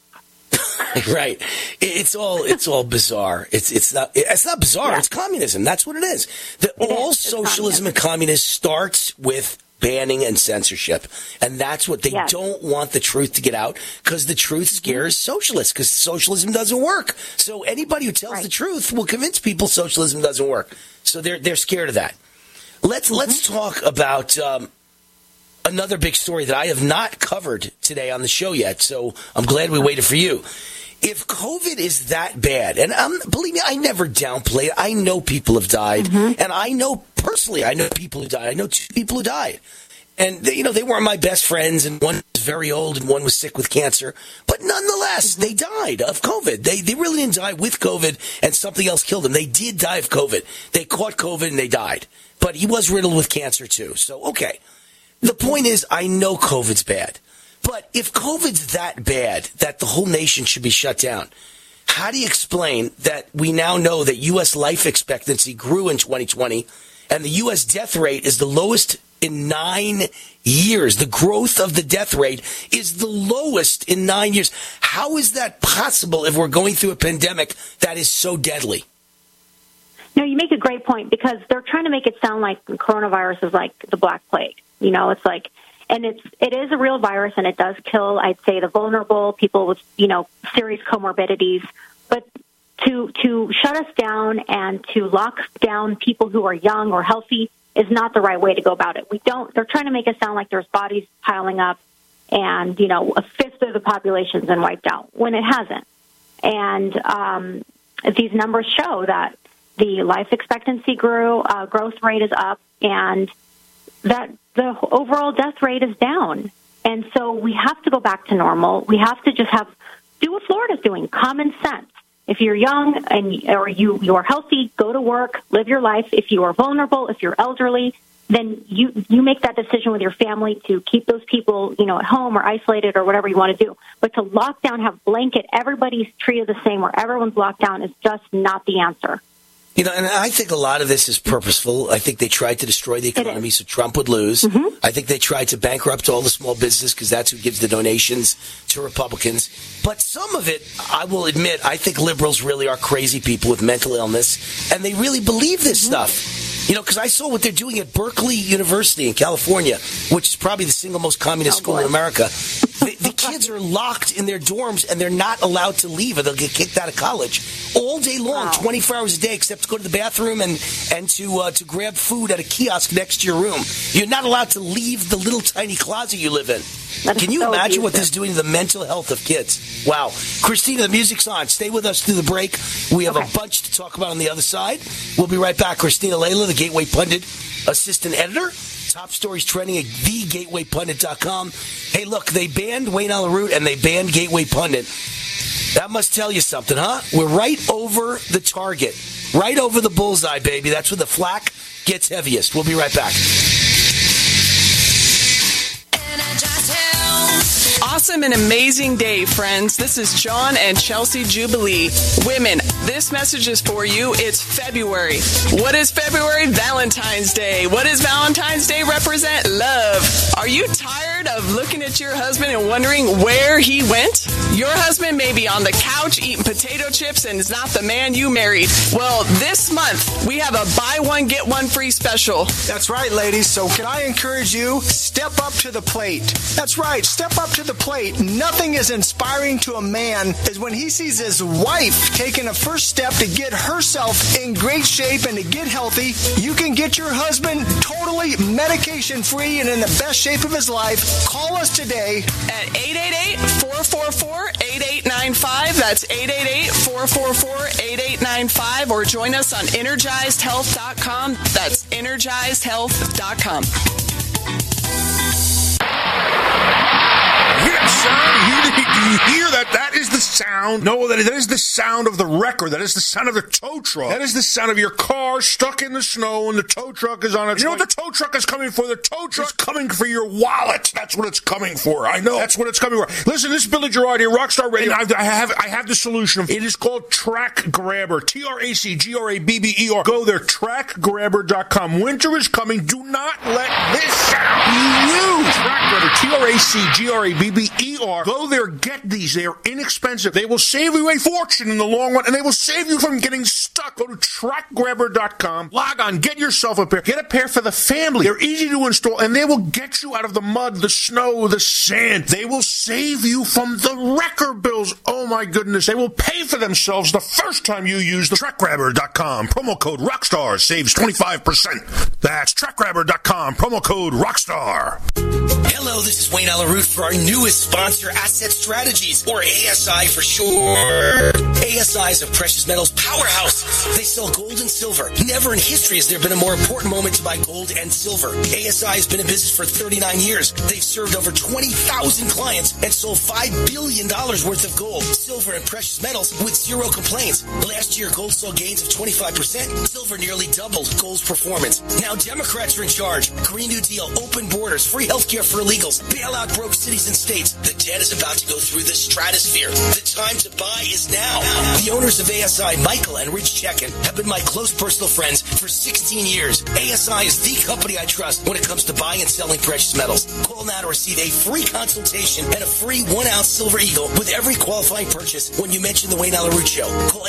Right. It's all bizarre. It's not bizarre. Yeah. It's communism. That's what it is. All socialism and communism starts with banning and censorship. And that's what they don't want the truth to get out, because the truth scares socialists, because socialism doesn't work. So anybody who tells the truth will convince people socialism doesn't work. So they're scared of that. Let's talk about another big story that I have not covered today on the show yet. So I'm glad we waited for you. If COVID is that bad, and believe me, I never downplay it. I know people have died, and I know personally, I know people who died. I know 2 people who died, and they weren't my best friends, and one was very old, and one was sick with cancer. But nonetheless, they died of COVID. They really didn't die with COVID, and something else killed them. They did die of COVID. They caught COVID and they died. But he was riddled with cancer too. So okay, the point is, I know COVID's bad. But if COVID's that bad that the whole nation should be shut down, how do you explain that we now know that U.S. life expectancy grew in 2020 and the U.S. death rate is the lowest in 9 years? The growth of the death rate is the lowest in 9 years. How is that possible if we're going through a pandemic that is so deadly? No, you make a great point, because they're trying to make it sound like coronavirus is like the Black Plague. It's like, and it is a real virus, and it does kill, I'd say, the vulnerable, people with, serious comorbidities. But to shut us down and to lock down people who are young or healthy is not the right way to go about it. They're trying to make it sound like there's bodies piling up and, a fifth of the population's been wiped out when it hasn't. And these numbers show that the life expectancy growth rate is up and that the overall death rate is down. And so we have to go back to normal. We have to just do what Florida's doing, common sense. If you're young or you are healthy, go to work, live your life. If you are vulnerable, if you're elderly, then you make that decision with your family to keep those people, at home or isolated or whatever you want to do. But to lock down, have blanket, everybody's treated the same where everyone's locked down is just not the answer. And I think a lot of this is purposeful. I think they tried to destroy the economy so Trump would lose. Mm-hmm. I think they tried to bankrupt all the small business because that's who gives the donations to Republicans. But some of it, I will admit, I think liberals really are crazy people with mental illness, and they really believe this stuff. Because I saw what they're doing at Berkeley University in California, which is probably the single most communist school in America. The kids are locked in their dorms, and they're not allowed to leave, or they'll get kicked out of college all day long, 24 hours a day, except to go to the bathroom and to grab food at a kiosk next to your room. You're not allowed to leave the little tiny closet you live in. Can you imagine what this is doing to the mental health of kids? Wow. Christina, the music's on. Stay with us through the break. We have a bunch to talk about on the other side. We'll be right back. Christina Layla, the Gateway Pundit assistant editor. Top stories trending at thegatewaypundit.com. Hey, look, they banned Wayne Allyn Root and they banned Gateway Pundit. That must tell you something, huh? We're right over the target. Right over the bullseye, baby. That's where the flack gets heaviest. We'll be right back. Awesome and amazing day, friends. This is John and Chelsea Jubilee. Women, this message is for you. It's February. What is February? Valentine's Day. What does Valentine's Day represent? Love. Are you tired of looking at your husband and wondering where he went? Your husband may be on the couch eating potato chips and is not the man you married. Well, this month, we have a buy one, get one free special. That's right, ladies. So can I encourage you, step up to the plate. That's right, step up to the plate. Nothing is inspiring to a man as when he sees his wife taking a first step to get herself in great shape and to get healthy. You can get your husband totally medication-free and in the best shape of his life. Call us today at 888-444-8895. That's 888-444-8895. Or join us on EnergizedHealth.com. That's EnergizedHealth.com. Yes, sir. Do you hear that? That is the sound. No, that is the sound of the wrecker. That is the sound of the tow truck. That is the sound of your car stuck in the snow and the tow truck is on its way. You know what the tow truck is coming for? The tow truck is coming for your wallet. That's what it's coming for. I know. That's what it's coming for. Listen, this is Billy Gerard here, Rockstar Radio. I have the solution. It is called Track Grabber. TRACGRABBER. Go there, trackgrabber.com. Winter is coming. Do not let this sound be used. Track Grabber, TRACGRABBER. Go there, get these. They are inexpensive. They will save you a fortune in the long run, and they will save you from getting stuck. Go to trackgrabber.com. Log on, get yourself a pair. Get a pair for the family. They're easy to install, and they will get you out of the mud, the snow, the sand. They will save you from the wrecker bills. Oh, my goodness. They will pay for themselves the first time you use the trackgrabber.com. Promo code ROCKSTAR saves 25%. That's trackgrabber.com. Promo code ROCKSTAR. Hello, this is Wayne Allyn Root for our newest sponsor, Asset Strategies, or ASI for short. ASI is a precious metals powerhouse. They sell gold and silver. Never in history has there been a more important moment to buy gold and silver. ASI has been in business for 39 years. They've served over 20,000 clients and sold $5 billion worth of gold, silver, and precious metals with zero complaints. Last year, gold saw gains of 25%. Silver nearly doubled gold's performance. Now Democrats are in charge. Green New Deal, open borders, free healthcare for illegals, bailout broke cities and states. The debt is about to go through the stratosphere. The time to buy is now. The owners of ASI, Michael and Rich Chekin, have been my close personal friends for 16 years. ASI is the company I trust when it comes to buying and selling precious metals. Call now to receive a free consultation and a free 1-ounce Silver Eagle with every qualifying purchase when you mention the Wayne Allyn Root Show. Call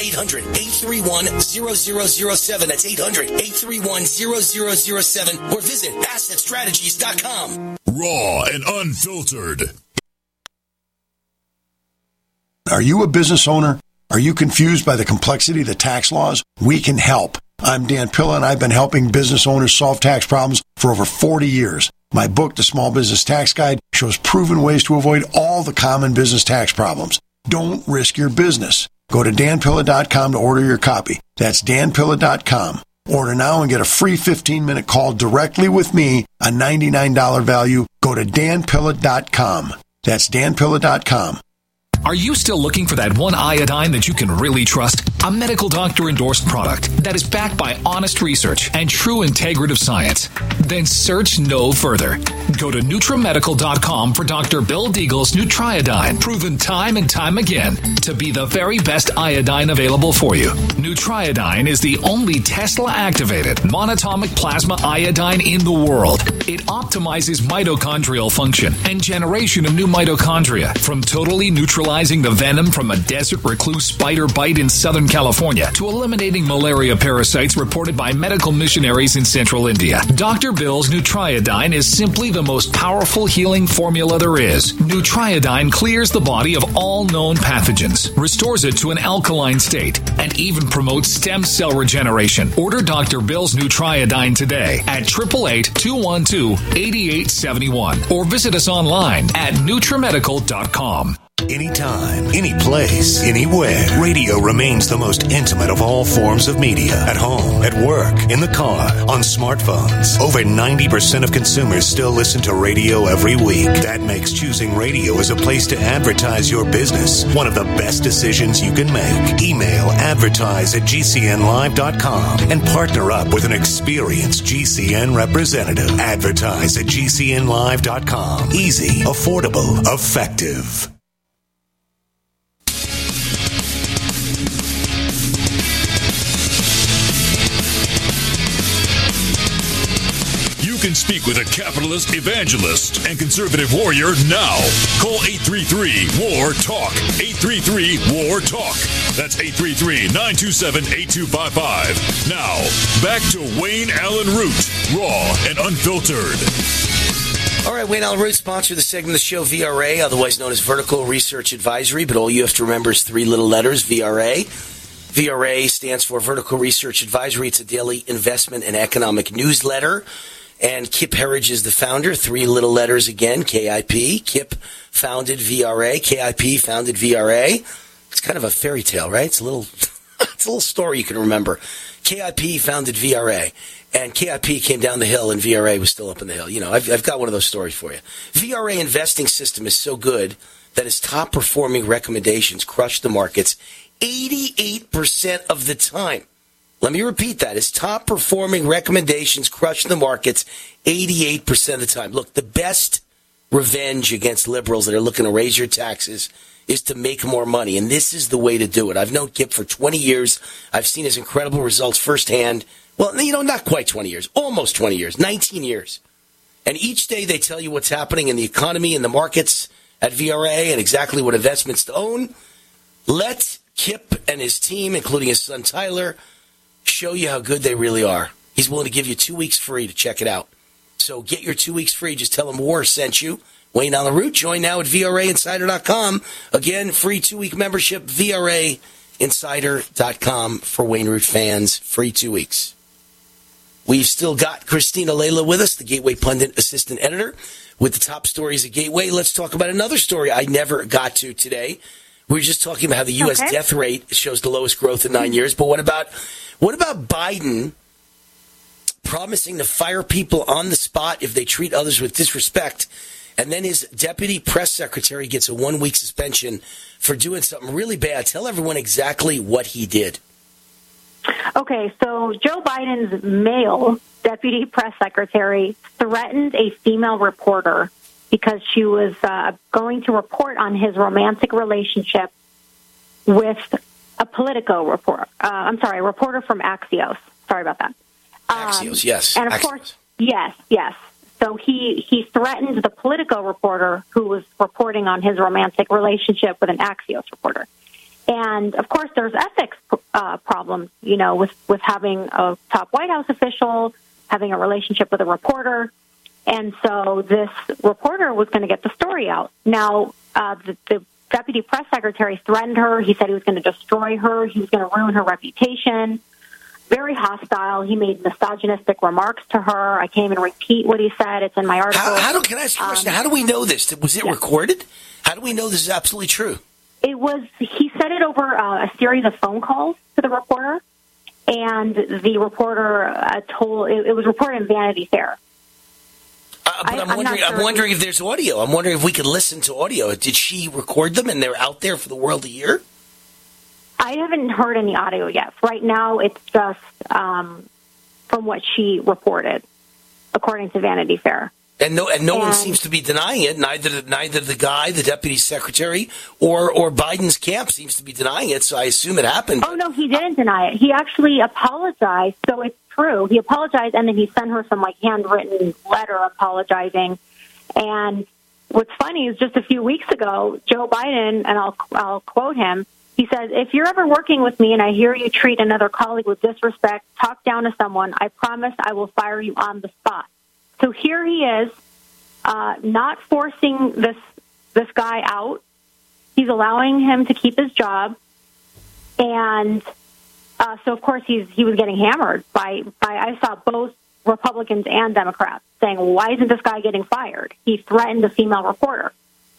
800-831-0007. That's 800-831-0007 or visit AssetStrategies.com. Raw and unfiltered. Are you a business owner? Are you confused by the complexity of the tax laws? We can help. I'm Dan Pilla, and I've been helping business owners solve tax problems for over 40 years. My book, The Small Business Tax Guide, shows proven ways to avoid all the common business tax problems. Don't risk your business. Go to danpilla.com to order your copy. That's danpilla.com. Order now and get a free 15-minute call directly with me, a $99 value. Go to danpilla.com. That's danpilla.com. Are you still looking for that one iodine that you can really trust? A medical doctor endorsed product that is backed by honest research and true integrative science? Then search no further. Go to NutriMedical.com for Dr. Bill Deagle's Nutriodine, proven time and time again to be the very best iodine available for you. Nutriodine is the only Tesla-activated monatomic plasma iodine in the world. It optimizes mitochondrial function and generation of new mitochondria from totally neutralizing the venom from a desert recluse spider bite in Southern California to eliminating malaria parasites reported by medical missionaries in central India. Dr. Bill's Nutriodine is simply the most powerful healing formula there is. Nutriodine clears the body of all known pathogens, restores it to an alkaline state, and even promotes stem cell regeneration. Order Dr. Bill's Nutriodine today at 888-212-8871 or visit us online at NutriMedical.com. Anytime, any place, anywhere. Radio remains the most intimate of all forms of media. At home, at work, in the car, on smartphones. Over 90% of consumers still listen to radio every week. That makes choosing radio as a place to advertise your business one of the best decisions you can make. Email advertise@gcnlive.com and partner up with an experienced GCN representative. Advertise@gcnlive.com. Easy, affordable, effective. You can speak with a capitalist, evangelist, and conservative warrior now. Call 833-WAR-TALK. 833-WAR-TALK. That's 833-927-8255. Now, back to Wayne Allen Root, raw and unfiltered. All right, Wayne Allen Root, sponsor of the segment of the show, VRA, otherwise known as Vertical Research Advisory, but all you have to remember is three little letters, VRA. VRA stands for Vertical Research Advisory. It's a daily investment and economic newsletter. And Kip Herridge is the founder. Three little letters again, KIP. Kip founded VRA. KIP founded VRA. It's kind of a fairy tale, right? It's a little story you can remember. KIP founded VRA. And KIP came down the hill and VRA was still up in the hill. You know, I've got one of those stories for you. VRA investing system is so good that its top performing recommendations crush the markets 88% of the time. Let me repeat that. His top-performing recommendations crush the markets 88% of the time. Look, the best revenge against liberals that are looking to raise your taxes is to make more money, and this is the way to do it. I've known Kip for 20 years. I've seen his incredible results firsthand. Well, you know, not quite 20 years. Almost 20 years. 19 years. And each day they tell you what's happening in the economy and the markets at VRA and exactly what investments to own. Let Kip and his team, including his son Tyler, show you how good they really are. He's willing to give you 2 weeks free to check it out. So get your 2 weeks free. Just tell him War sent you. Wayne Allen Root. Join now at VRAinsider.com. Again, free 2-week membership, VRAinsider.com for Wayne Root fans. Free 2 weeks. We've still got Christina Layla with us, the Gateway Pundit Assistant Editor, with the top stories at Gateway. Let's talk about another story I never got to today. We were just talking about how the U.S. death rate shows the lowest growth in 9 years. But what about Biden promising to fire people on the spot if they treat others with disrespect, and then his deputy press secretary gets a 1-week suspension for doing something really bad? Tell everyone exactly what he did. Okay, so Joe Biden's male deputy press secretary threatened a female reporter because she was going to report on his romantic relationship with a Politico reporter. A reporter from Axios. Sorry about that. Axios, yes. And of course, yes. So he threatened the Politico reporter who was reporting on his romantic relationship with an Axios reporter. And of course, there's ethics problems, you know, with having a top White House official having a relationship with a reporter. And so this reporter was going to get the story out. Now, the deputy press secretary threatened her. He said he was going to destroy her. He was going to ruin her reputation. Very hostile. He made misogynistic remarks to her. I can't even repeat what he said. It's in my article. Can I ask you a question? How do we know this? Was it recorded? How do we know this is absolutely true? He said it over a series of phone calls to the reporter, and the reporter it was reported in Vanity Fair. But I'm wondering if there's audio. I'm wondering if we could listen to audio. Did she record them and they're out there for the world to hear? I haven't heard any audio yet. Right now, it's just from what she reported, according to Vanity Fair. And no one seems to be denying it. Neither the guy, the deputy secretary, or Biden's camp seems to be denying it. So I assume it happened. Oh no, he didn't deny it. He actually apologized. So it's true. He apologized, and then he sent her some handwritten letter apologizing. And what's funny is just a few weeks ago, Joe Biden, and I'll quote him. He says, "If you're ever working with me and I hear you treat another colleague with disrespect, talk down to someone, I promise I will fire you on the spot." So here he is, not forcing this guy out. He's allowing him to keep his job, and so of course he was getting hammered by I saw both Republicans and Democrats saying, well, "Why isn't this guy getting fired? He threatened a female reporter."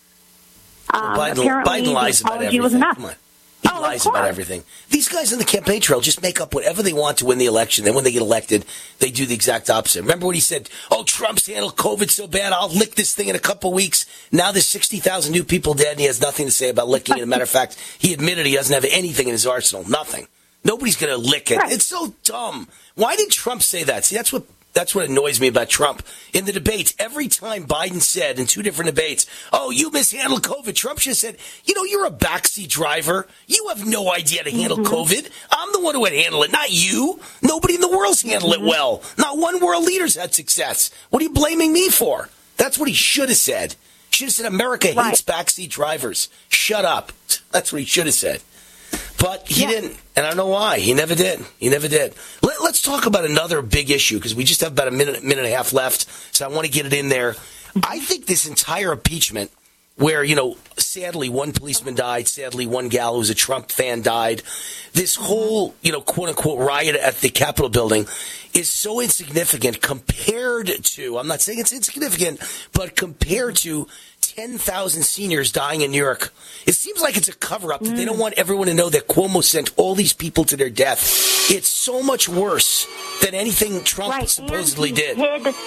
Biden lies about everything. Was enough. Come on. He lies about everything. These guys on the campaign trail just make up whatever they want to win the election. Then when they get elected, they do the exact opposite. Remember when he said, "Oh, Trump's handled COVID so bad, I'll lick this thing in a couple of weeks." Now there's 60,000 new people dead, and he has nothing to say about licking it. As a matter of fact, he admitted he doesn't have anything in his arsenal. Nothing. Nobody's going to lick it. Right. It's so dumb. Why did Trump say that? See, that's what annoys me about Trump. In the debates, every time Biden said in 2 different debates, "Oh, you mishandled COVID," Trump just said, "You're a backseat driver. You have no idea how to handle COVID. I'm the one who would handle it, not you. Nobody in the world's handled it well. Not one world leader's had success. What are you blaming me for?" That's what he should have said. He should have said, "America hates backseat drivers. Shut up." That's what he should have said. But he didn't, and I don't know why. He never did. Let's talk about another big issue, because we just have about a minute and a half left, so I want to get it in there. I think this entire impeachment, where, sadly, one policeman died, sadly, one gal who was a Trump fan died, this whole, quote-unquote riot at the Capitol building is so insignificant compared to, I'm not saying it's insignificant, but compared to 10,000 seniors dying in New York. It seems like it's a cover-up that they don't want everyone to know that Cuomo sent all these people to their death. It's so much worse than anything Trump supposedly did.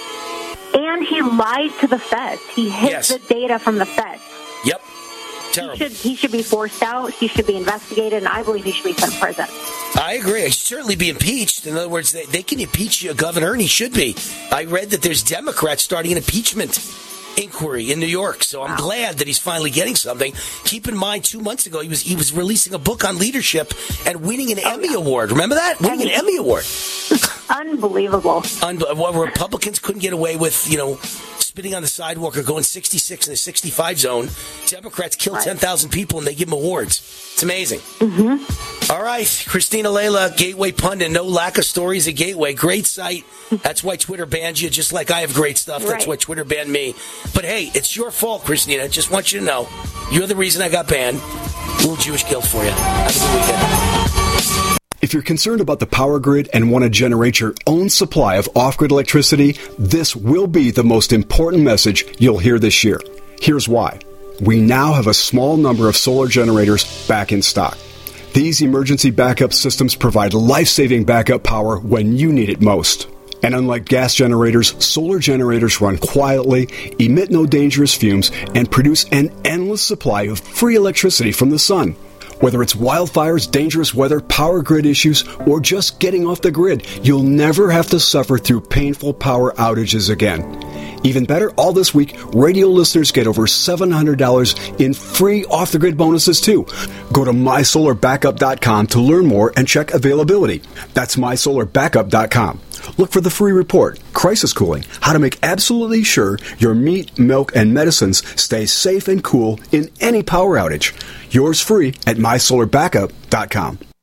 And he lied to the feds. He hid the data from the feds. Yep. Terrible. He should be forced out. He should be investigated, and I believe he should be sent to prison. I agree. He should certainly be impeached. In other words, they can impeach a governor, and he should be. I read that there's Democrats starting an impeachment inquiry in New York, so I'm glad that he's finally getting something. Keep in mind, 2 months ago, he was releasing a book on leadership and winning an Emmy Award. Remember that? Winning an Emmy Award. Unbelievable. Well, Republicans couldn't get away with, spitting on the sidewalk or going 66 in the 65 zone. Democrats kill 10,000 people and they give them awards. It's amazing. Mm-hmm. All right, Christina Layla, Gateway Pundit. No lack of stories at Gateway. Great site. That's why Twitter banned you, just like I have great stuff. That's why Twitter banned me. But hey, it's your fault, Christina. I just want you to know. You're the reason I got banned. A little Jewish guilt for you. Have a good weekend. If you're concerned about the power grid and want to generate your own supply of off-grid electricity, this will be the most important message you'll hear this year. Here's why. We now have a small number of solar generators back in stock. These emergency backup systems provide life-saving backup power when you need it most. And unlike gas generators, solar generators run quietly, emit no dangerous fumes, and produce an endless supply of free electricity from the sun. Whether it's wildfires, dangerous weather, power grid issues, or just getting off the grid, you'll never have to suffer through painful power outages again. Even better, all this week, radio listeners get over $700 in free off-the-grid bonuses, too. Go to mysolarbackup.com to learn more and check availability. That's mysolarbackup.com. Look for the free report, Crisis Cooling, how to make absolutely sure your meat, milk, and medicines stay safe and cool in any power outage. Yours free at mysolarbackup.com.